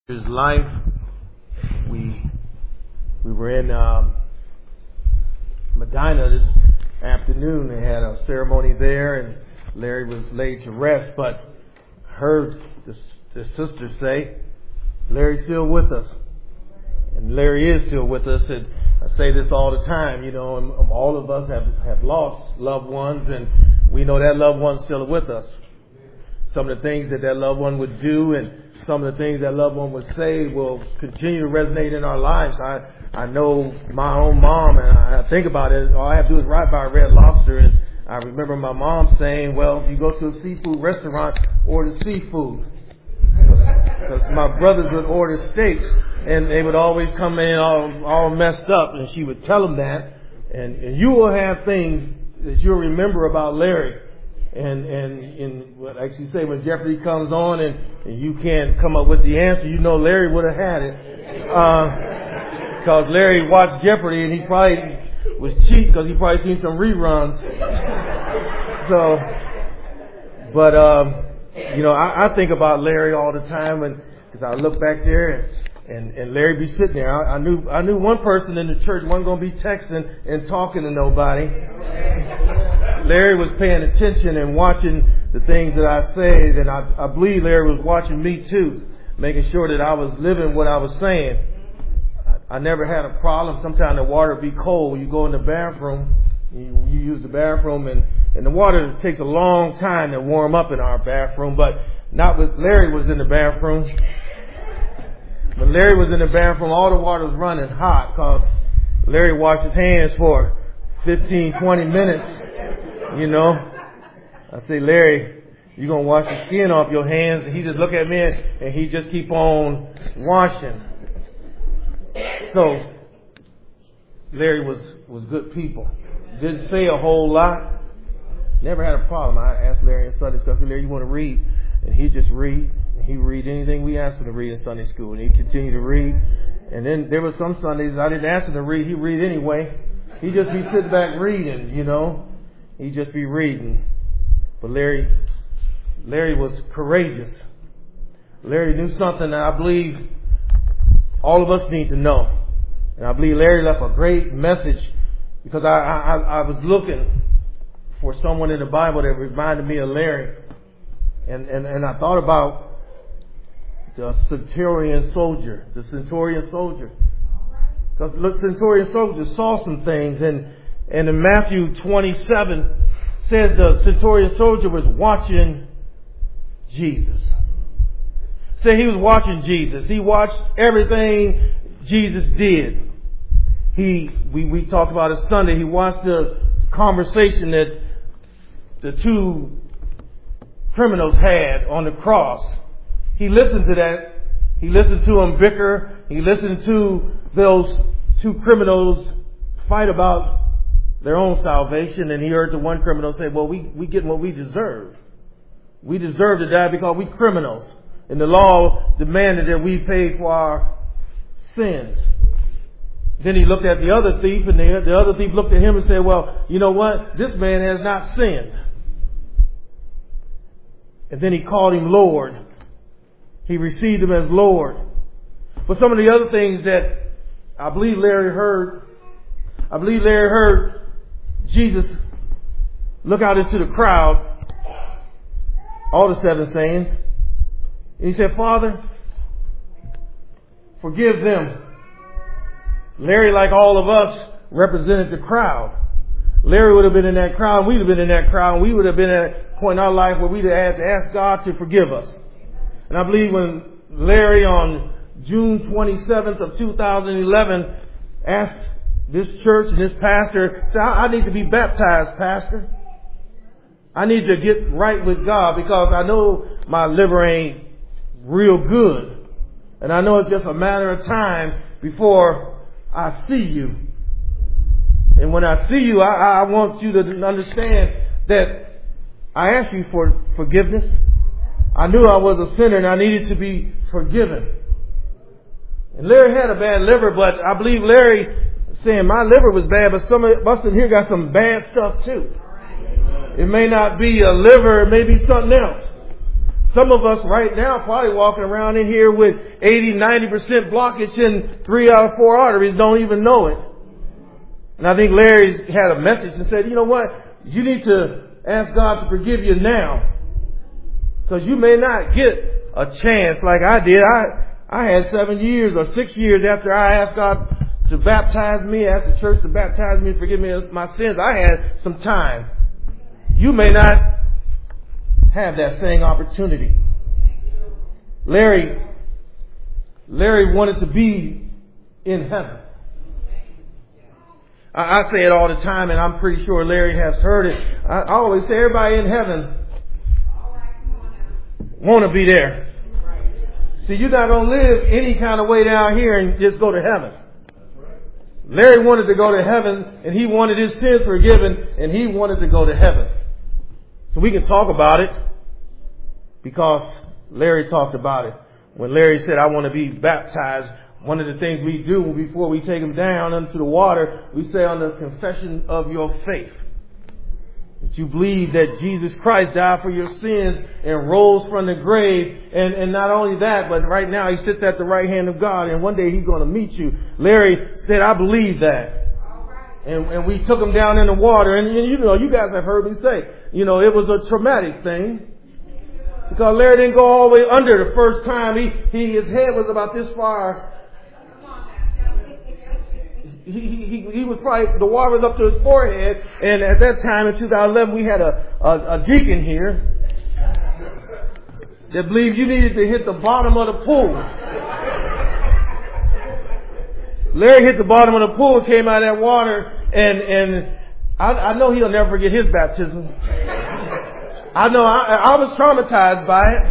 His life. We were in Medina this afternoon. They had a ceremony there, and Larry was laid to rest. But I heard the sister say, "Larry's still with us," and Larry is still with us. And I say this all the time, and all of us have lost loved ones, and we know that loved one's still with us. Some of the things that loved one would do, and some of the things that loved one would say will continue to resonate in our lives. I know my own mom, and I think about it. All I have to do is ride by Red Lobster, and I remember my mom saying, "Well, if you go to a seafood restaurant, order seafood." Because my brothers would order steaks, and they would always come in all messed up, and she would tell them that. And you will have things that you'll remember about Larry. And like she say, when Jeopardy comes on and you can't come up with the answer, Larry would have had it. Because Larry watched Jeopardy and he probably was cheating because he probably seen some reruns. I think about Larry all the time, because I look back there and Larry be sitting there. I knew one person in the church wasn't going to be texting and talking to nobody. Larry was paying attention and watching the things that I said, and I believe Larry was watching me too, making sure that I was living what I was saying. I never had a problem. Sometimes the water would be cold. You go in the bathroom, you use the bathroom, and the water takes a long time to warm up in our bathroom, but not when Larry was in the bathroom. When Larry was in the bathroom, all the water was running hot because Larry washed his hands for 15, 20 minutes. I say, "Larry, you're going to wash the skin off your hands." And he just look at me and he just keep on washing. So Larry was good people. Didn't say a whole lot. Never had a problem. I asked Larry in Sunday school, I said, "Larry, you want to read?" And he'd just read. And he'd read anything we asked him to read in Sunday school. And he'd continue to read. And then there were some Sundays I didn't ask him to read. He'd read anyway. He'd just be sitting back reading, He'd just be reading. But Larry was courageous. Larry knew something that I believe all of us need to know. And I believe Larry left a great message, because I was looking for someone in the Bible that reminded me of Larry. And I thought about the centurion soldier. Because the centurion soldier saw some things, and in Matthew 27 says the centurion soldier was watching Jesus. Say he was watching Jesus. He watched everything Jesus did. We talked about it Sunday. He watched the conversation that the two criminals had on the cross. He listened to that. He listened to them bicker. He listened to those two criminals fight about their own salvation, and he heard the one criminal say, "Well, we get what we deserve. We deserve to die because we criminals. And the law demanded that we pay for our sins." Then he looked at the other thief, and the other thief looked at him and said, "Well, you know what? This man has not sinned." And then he called him Lord. He received him as Lord. But some of the other things that I believe Larry heard Jesus look out into the crowd, all the seven sayings. And he said, "Father, forgive them." Larry, like all of us, represented the crowd. Larry would have been in that crowd, we'd have been in that crowd, and we would have been at a point in our life where we'd have had to ask God to forgive us. And I believe when Larry on June 27th of 2011 asked this church and this pastor, said, I need to be baptized, Pastor. I need to get right with God because I know my liver ain't real good. And I know it's just a matter of time before I see you. And when I see you, I want you to understand that I asked you for forgiveness. I knew I was a sinner and I needed to be forgiven. And Larry had a bad liver, but I believe Larry saying my liver was bad, but some of us in here got some bad stuff too. It may not be a liver, it may be something else. Some of us right now probably walking around in here with 80-90% blockage in 3 out of 4 arteries, don't even know it. And I think Larry's had a message and said, you know what? You need to ask God to forgive you now. Because you may not get a chance like I did. I had 7 years or 6 years after I asked God to baptize me, asked the church to baptize me and forgive me of my sins. I had some time. You may not have that same opportunity. Larry wanted to be in heaven. I say it all the time, and I'm pretty sure Larry has heard it. I always say everybody in heaven want to be there. See, you're not going to live any kind of way down here and just go to heaven. Larry wanted to go to heaven, and he wanted his sins forgiven, and he wanted to go to heaven. So we can talk about it because Larry talked about it. When Larry said, I want to be baptized, one of the things we do before we take him down into the water, we say on the confession of your faith that you believe that Jesus Christ died for your sins and rose from the grave. And not only that, but right now he sits at the right hand of God, and one day he's going to meet you. Larry said, I believe that. And we took him down in the water. And you guys have heard me say, it was a traumatic thing. Because Larry didn't go all the way under the first time. His head was about this far. He was probably, the water was up to his forehead. And at that time in 2011, we had a deacon here that believed you needed to hit the bottom of the pool. Larry hit the bottom of the pool, came out of that water, and I know he'll never forget his baptism. I know I was traumatized by it.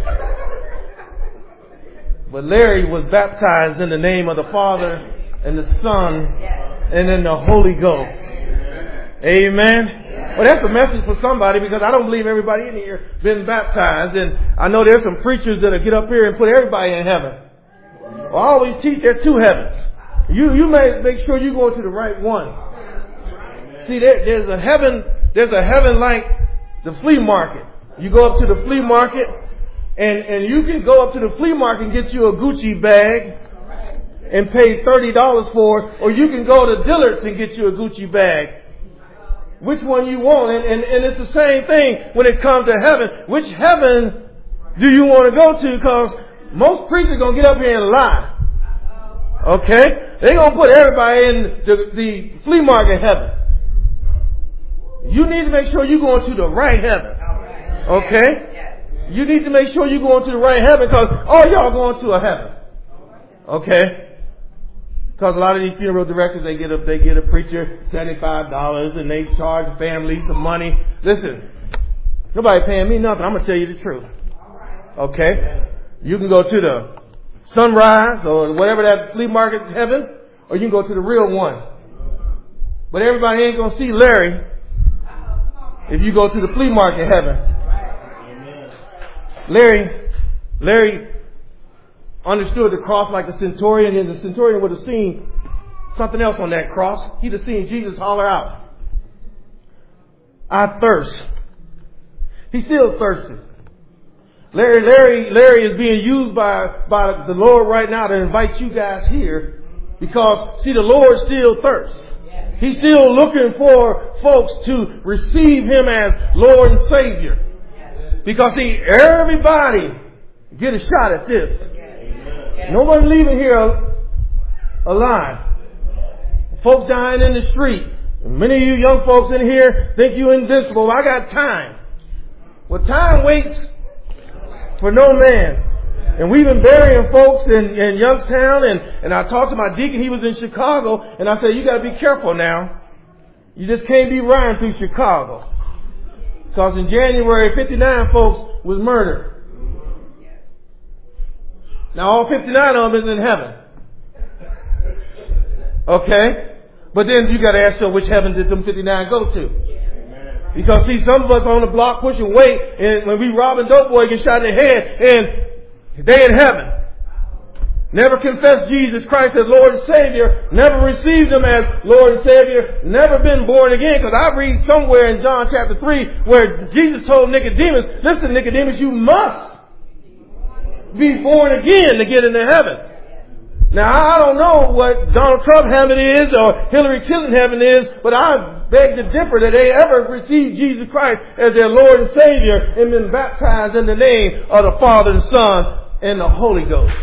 But Larry was baptized in the name of the Father and the Son and in the Holy Ghost. Amen. Well, that's a message for somebody, because I don't believe everybody in here been baptized. And I know there's some preachers that'll get up here and put everybody in heaven. Well, I always teach there are 2 heavens. You may make sure you go to the right one. See, there's a heaven like the flea market. You go up to the flea market, and you can go up to the flea market and get you a Gucci bag and pay $30 for it, or you can go to Dillard's and get you a Gucci bag. Which one you want? And it's the same thing when it comes to heaven. Which heaven do you want to go to? Because most preachers are going to get up here and lie. Okay? They're going to put everybody in the flea market heaven. You need to make sure you're going to the right heaven. Okay? You need to make sure you're going to the right heaven, because all y'all going to a heaven. Okay? Because a lot of these funeral directors, they get a preacher $75 and they charge the family some money. Listen, nobody paying me nothing. I'm going to tell you the truth. Okay? You can go to the Sunrise or whatever that flea market heaven, or you can go to the real one. But everybody ain't going to see Larry if you go to the flea market heaven. Larry understood the cross like the centurion, and the centurion would have seen something else on that cross. He'd have seen Jesus holler out, I thirst. He's still thirsty. Larry is being used by the Lord right now to invite you guys here, because, see, the Lord still thirsts. He's still looking for folks to receive Him as Lord and Savior. Because, see, everybody get a shot at this. Nobody leaving here alive. Folks dying in the street. Many of you young folks in here think you're invincible. I got time. Well, time waits for no man. And we've been burying folks in Youngstown, and I talked to my deacon. He was in Chicago, and I said, you got to be careful now. You just can't be riding through Chicago. Because in January, 59 folks was murdered. Now all 59 of them is in heaven. Okay? But then you got to ask yourself, which heaven did them 59 go to? Because see, some of us on the block pushing weight, and when we robbing dope boy get shot in the head, and they in heaven. never confessed Jesus Christ as Lord and Savior, never received Him as Lord and Savior, never been born again. Because I read somewhere in John chapter 3 where Jesus told Nicodemus, listen, Nicodemus, you must be born again to get into heaven. Now, I don't know what Donald Trump heaven is or Hillary Clinton heaven is, but I beg to differ that they ever received Jesus Christ as their Lord and Savior and been baptized in the name of the Father, the Son, and the Holy Ghost.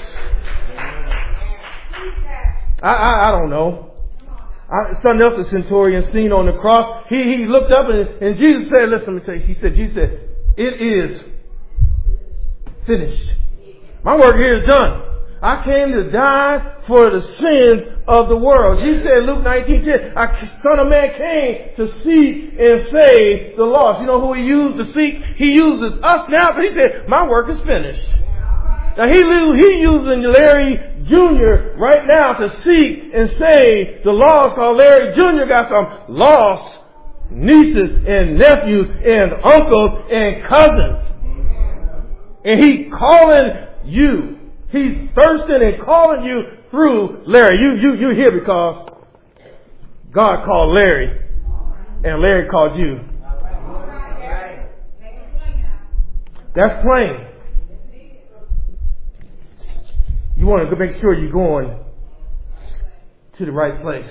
I don't know. Something else the centurion seen on the cross. He looked up and Jesus said, listen, let me tell you. Jesus said, it is finished. My work here is done. I came to die for the sins of the world. Jesus said in Luke 19:10, Son of Man came to seek and save the lost. You know who He used to seek? He uses us now, but He said, my work is finished. Now He using Larry Jr. right now to seek and save the lost. Because Larry Jr. got some lost nieces and nephews and uncles and cousins. And He calling you. He's thirsting and calling you through Larry. You here because God called Larry and Larry called you. That's plain. You want to make sure you're going to the right place.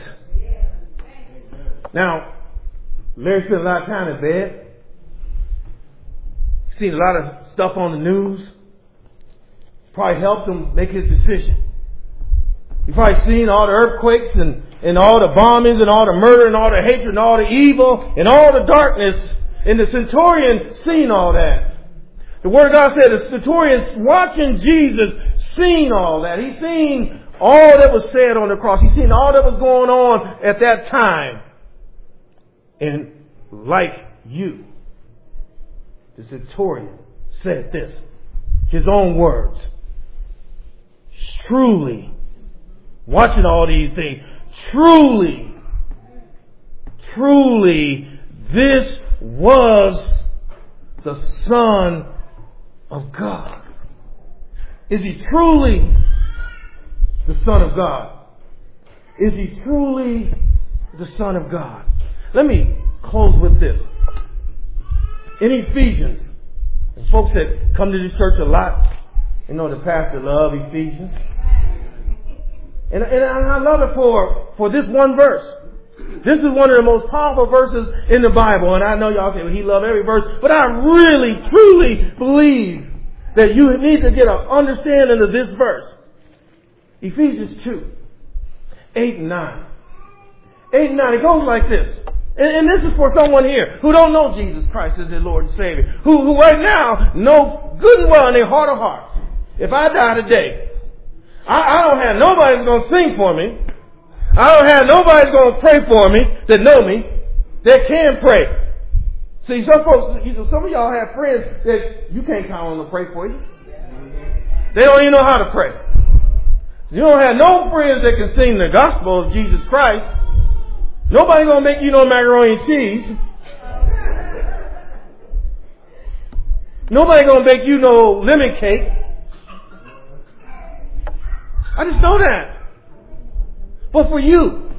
Now, Larry spent a lot of time in bed. Seen a lot of stuff on the news. Probably helped him make his decision. You've probably seen all the earthquakes and all the bombings and all the murder and all the hatred and all the evil and all the darkness. And the centurion seen all that. The Word of God said the centurion watching Jesus seen all that. He seen all that was said on the cross. He seen all that was going on at that time. And like you, the centurion said this. His own words. Truly, watching all these things, truly, this was the Son of God. Is He truly the Son of God? Is He truly the Son of God? Let me close with this. In Ephesians, and folks that come to this church a lot, you know the pastor love Ephesians. And I love it for this one verse. This is one of the most powerful verses in the Bible. And I know y'all say, well, he loves every verse. But I really, truly believe that you need to get an understanding of this verse. Ephesians 2, 8 and 9. 8 and 9, it goes like this. And this is for someone here who don't know Jesus Christ as their Lord and Savior. Who right now know good and well in their heart of hearts. If I die today, I don't have nobody that's going to sing for me. I don't have nobody that's going to pray for me that know me, that can pray. See, some folks, some of y'all have friends that you can't count on to pray for you. They don't even know how to pray. You don't have no friends that can sing the gospel of Jesus Christ. Nobody going to make you no macaroni and cheese. Nobody going to make you no lemon cake. I just know that. But for you,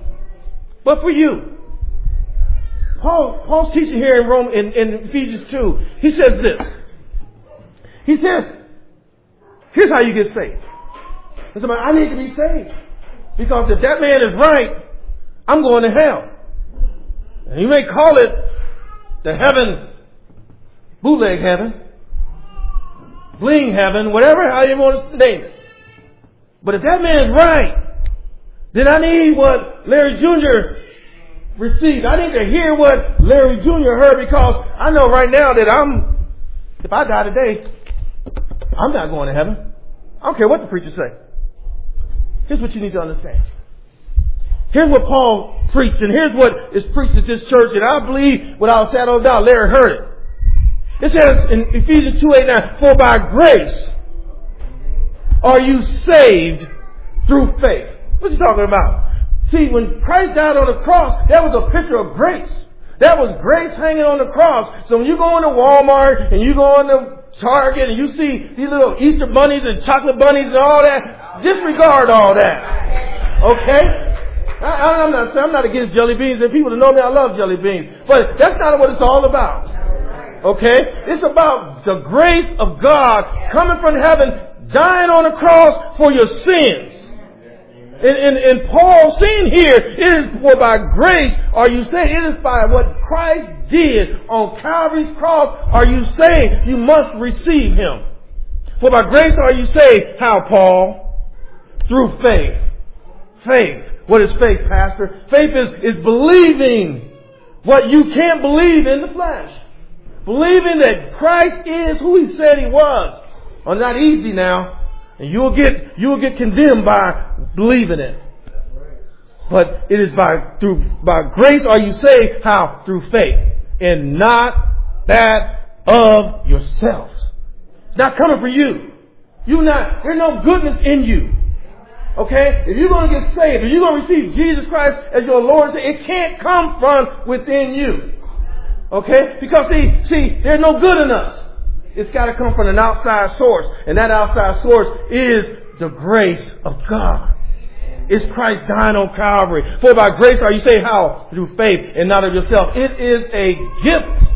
Paul's teaching here in Ephesians 2, he says this. He says, here's how you get saved. I need to be saved. Because if that man is right, I'm going to hell. And you may call it the heaven, bootleg heaven, bling heaven, whatever, how you want to name it. But if that man's right, then I need what Larry Jr. received. I need to hear what Larry Jr. heard, because I know right now that if I die today, I'm not going to heaven. I don't care what the preacher say. Here's what you need to understand. Here's what Paul preached, and here's what is preached at this church, and I believe without a shadow of doubt Larry heard it. It says in Ephesians 2:8-9, for by grace are you saved through faith. What's he talking about? See, when Christ died on the cross, that was a picture of grace. That was grace hanging on the cross. So when you go into Walmart and you go into Target and you see these little Easter bunnies and chocolate bunnies and all that, disregard all that. Okay? I'm not against jelly beans, and people that know me, I love jelly beans. But that's not what it's all about. Okay? It's about the grace of God coming from heaven, dying on the cross for your sins. And Paul saying here, it is for by grace are you saved. It is by what Christ did on Calvary's cross are you saved. You must receive Him. For by grace are you saved. How, Paul? Through faith. Faith. What is faith, Pastor? Faith is believing what you can't believe in the flesh. Believing that Christ is who He said He was. Well, not easy now. And you will get condemned by believing it. But it is by grace are you saved. How? Through faith. And not that of yourselves. It's not coming from you. There's no goodness in you. Okay? If you're going to get saved, if you're going to receive Jesus Christ as your Lord, it can't come from within you. Okay? Because see, there's no good in us. It's got to come from an outside source. And that outside source is the grace of God. It's Christ dying on Calvary. For by grace are you saved. How? Through faith and not of yourself. It is a gift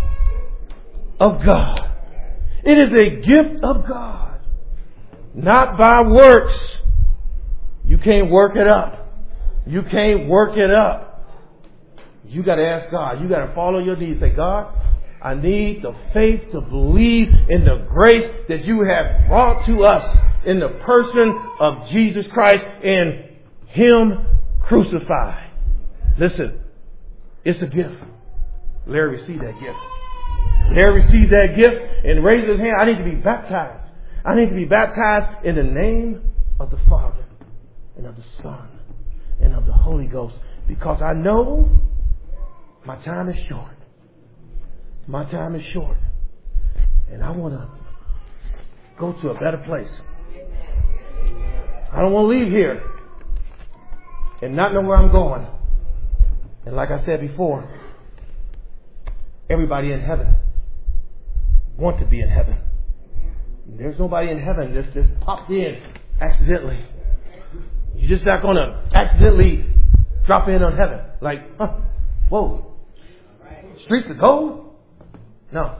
of God. It is a gift of God. Not by works. You can't work it up. You can't work it up. You got to ask God. You got to fall on your knees. Say, God, I need the faith to believe in the grace that you have brought to us in the person of Jesus Christ and Him crucified. Listen, it's a gift. Larry received that gift. Larry received that gift and raised his hand. I need to be baptized. I need to be baptized in the name of the Father and of the Son and of the Holy Ghost, because I know my time is short. My time is short. And I want to go to a better place. I don't want to leave here and not know where I'm going. And like I said before, everybody in heaven wants to be in heaven. There's nobody in heaven that's just popped in accidentally. You're just not going to accidentally drop in on heaven. Like, whoa, streets of gold? No.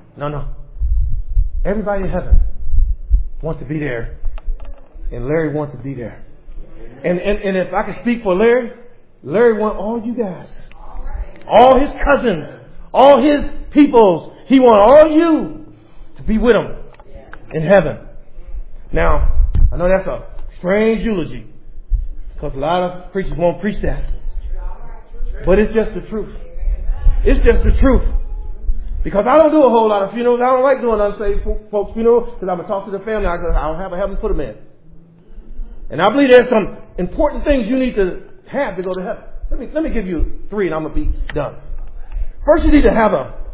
Everybody in heaven wants to be there. And Larry wants to be there. And if I can speak for Larry wants all you guys. All his cousins. All his peoples. He wants all you to be with him in heaven. Now, I know that's a strange eulogy, because a lot of preachers won't preach that. But it's just the truth. It's just the truth. Because I don't do a whole lot of funerals. I don't like doing unsaved folks' funerals, because I'm going to talk to the family. I don't have a heaven to put them in. And I believe there's some important things you need to have to go to heaven. Let me give you 3 and I'm going to be done. First, you need to have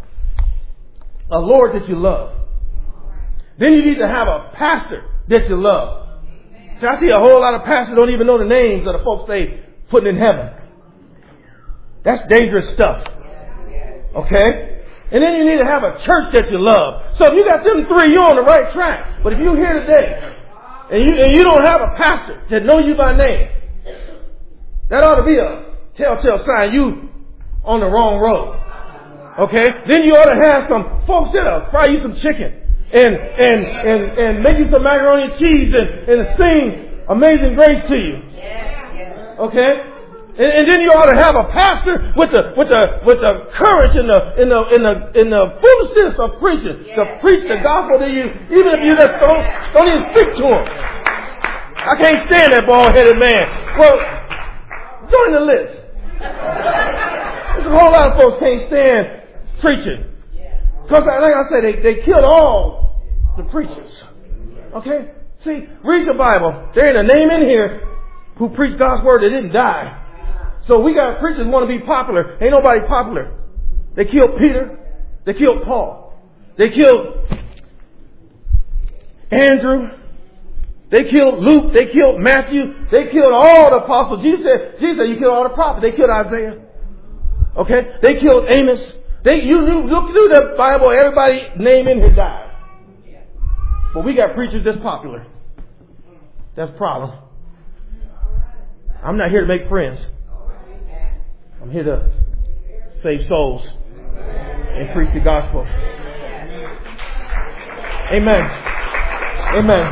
a Lord that you love. Then you need to have a pastor that you love. So I see a whole lot of pastors don't even know the names of the folks they putting in heaven. That's dangerous stuff. Okay? And then you need to have a church that you love. So if you got them 3, you're on the right track. But if you're here today and you don't have a pastor that knows you by name, that ought to be a telltale sign you on the wrong road. Okay? Then you ought to have some folks that'll fry you some chicken and make you some macaroni and cheese and sing Amazing Grace to you. Okay? And then you ought to have a pastor with the courage and the foolishness of preaching to preach the gospel to you, even if you just don't even speak to him. I can't stand that bald-headed man. Well, join the list. There's a whole lot of folks can't stand preaching, because like I said, they killed all the preachers. Okay, see, read the Bible. There ain't a name in here who preached God's word that didn't die. So we got preachers who want to be popular. Ain't nobody popular. They killed Peter. They killed Paul. They killed Andrew. They killed Luke. They killed Matthew. They killed all the apostles. Jesus said you killed all the prophets. They killed Isaiah. Okay? They killed Amos. You look through the Bible, everybody's name in here died. But we got preachers that's popular. That's a problem. I'm not here to make friends. I'm here to save souls and preach the gospel. Amen. Amen.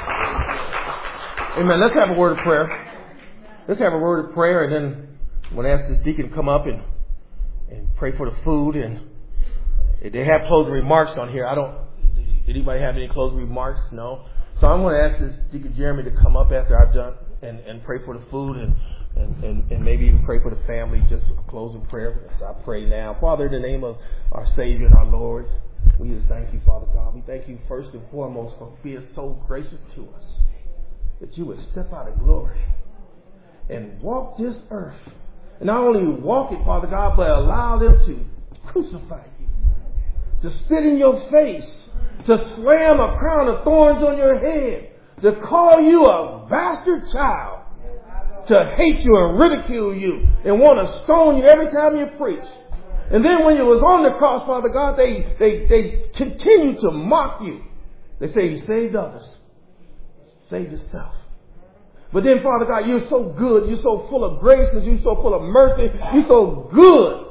Amen. Let's have a word of prayer. Let's have a word of prayer, and then I'm going to ask this deacon to come up and pray for the food. And they have closing remarks on here. Did anybody have any closing remarks? No. So I'm going to ask this deacon Jeremy to come up after I've done and pray for the food and maybe even pray for the family, just a closing prayer as I pray now. Father, in the name of our Savior and our Lord, we just thank you, Father God. We thank you first and foremost for being so gracious to us, that you would step out of glory and walk this earth. And not only walk it, Father God, but allow them to crucify you, to spit in your face, to slam a crown of thorns on your head, to call you a bastard child, to hate you and ridicule you and want to stone you every time you preach. And then when you was on the cross, Father God, they continue to mock you. They say you saved others, saved yourself. But then, Father God, you're so good. You're so full of grace. You're so full of mercy. You're so good.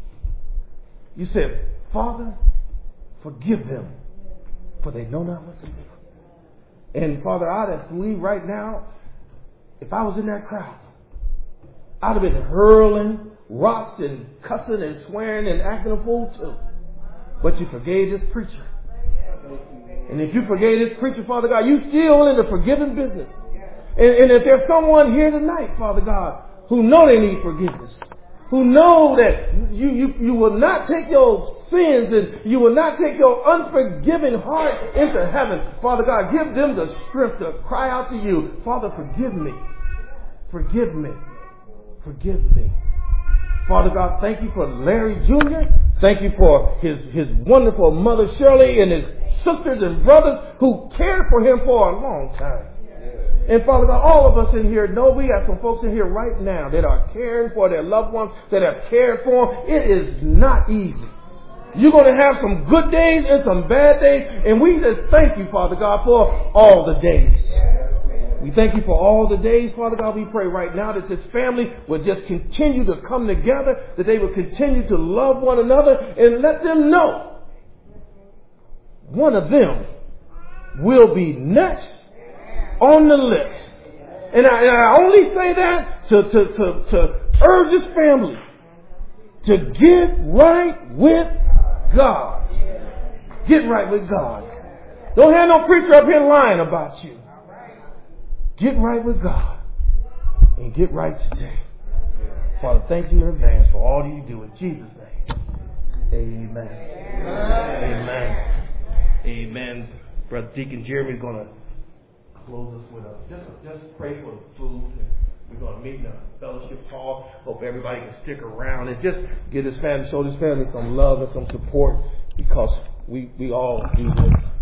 You said, Father, forgive them, for they know not what to do. And Father, I believe right now, if I was in that crowd, I'd have been hurling rocks and cussing and swearing and acting a fool too. But you forgave this preacher. And if you forgave this preacher, Father God, you still in the forgiving business. And if there's someone here tonight, Father God, who know they need forgiveness, who know that you will not take your sins and you will not take your unforgiving heart into heaven, Father God, give them the strength to cry out to you, Father, forgive me. Forgive me. Forgive me. Father God, thank you for Larry Jr. Thank you for his wonderful mother Shirley and his sisters and brothers who cared for him for a long time. And Father God, all of us in here know we got some folks in here right now that are caring for their loved ones, that have cared for them. It is not easy. You're going to have some good days and some bad days. And we just thank you, Father God, for all the days. We thank you for all the days, Father God. We pray right now that this family will just continue to come together, that they will continue to love one another, and let them know one of them will be next on the list. And I only say that to urge this family to get right with God. Get right with God. Don't have no preacher up here lying about you. Get right with God and get right today. Father, thank you in advance for all that you do in Jesus' name. Amen. Amen. Amen. Brother Deacon Jeremy is going to close us with just pray for the food. We're going to meet in a fellowship hall. Hope everybody can stick around and just show this family some love and some support, because we all do this.